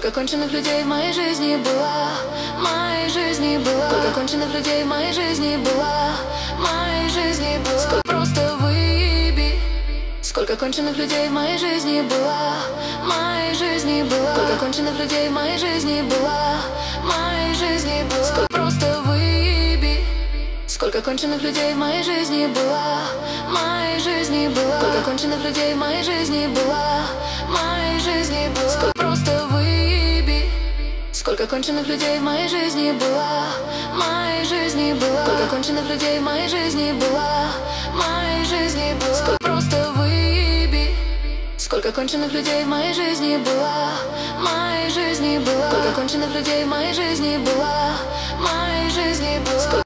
Сколько конченых людей в моей жизни было, в моей жизни было. Сколько конченых людей в моей жизни было, в моей жизни было. Сколько просто выеби. Сколько конченых людей в моей жизни было, в моей жизни было. Сколько конченых людей в моей жизни было, в моей жизни было. Сколько просто выеби. Сколько конченых людей в моей жизни было, в моей жизни было. Сколько конченых людей в моей жизни было, в моей жизни было. Сколько просто выеби. Сколько конченых людей в моей жизни было, в моей жизни было. Сколько конченых людей в моей жизни было, в моей жизни было. Сколько просто выеби. Сколько конченых людей в моей жизни было, в моей жизни было. Сколько конченых людей в моей жизни было, в моей жизни было.